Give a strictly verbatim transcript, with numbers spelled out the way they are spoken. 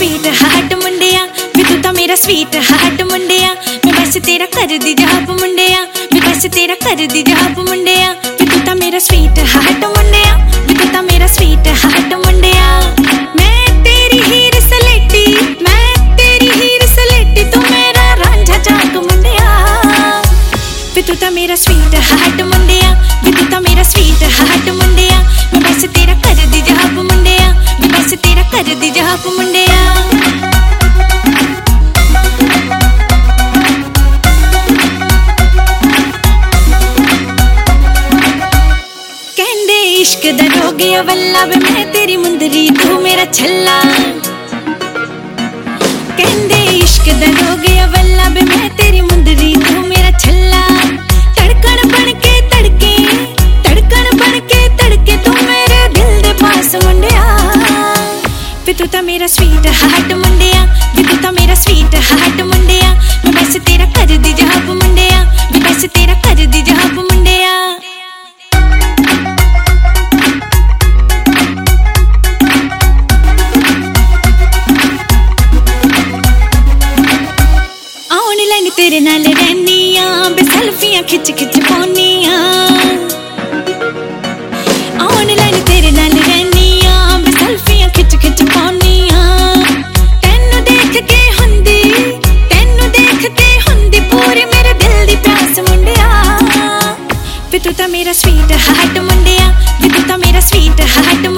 Sweet heart मुंडिया, वे तू तां मेरा स्वीट हार्ट मुंडिया, मैं बस तेरा कर दी जाप मुंडिया, मैं बस तेरा कर दी जाप मुंडिया, वे तू तां मेरा स्वीट हार्ट मुंडिया, वे तू तां मेरा स्वीट हार्ट मुंडिया। मैं तेरी हीर सलेटी, मैं तेरी हीर सलेटी, तू मेरा रांझा चाक मुंडिया, वे तू तां मेरा स्वीट हार्ट मुंडिया, वे तू तां मेरा स्वीट हार्ट मुंडिया, मैं बस तेरा कर दी जाप मुंडिया, मैं बस तेरा कर दी जाप मुंडिया। कहंदे इश्क दा हो गया वल्ला वे मैं तेरी मुंदरी तू मेरा छल्ला, कहंदे इश्क दा हो गया वल्ला वे मैं तेरी मुंदरी तू मेरा छल्ला, धड़कन बन के तड़के धड़कन बन के तड़के तू मेरे दिल दे पास मुंडिया, वे तू तां मेरा स्वीट हार्ट मुंडिया, वे तू तां मेरा स्वीट हार्ट मुंडिया, मैं बस तेरा कर दी जाप मुंडिया, मैं बस तेरा कर दी जाप मुंडिया। ऑनलाइन तेरे नाल रहनिया, बे सेल्फियां खिच खिच पाउनिया, ऑनलाइन तेरे नाल रहनिया, बे सेल्फियां खिच खिच पाउनिया, तैनू देख के हुंदी तैनू देख के हुंदी पूरी मेरे दिल दी प्यास मुंडिया, वे तू तां मेरा स्वीट हार्ट मुंडिया, वे तू तां मेरा स्वीट हार्ट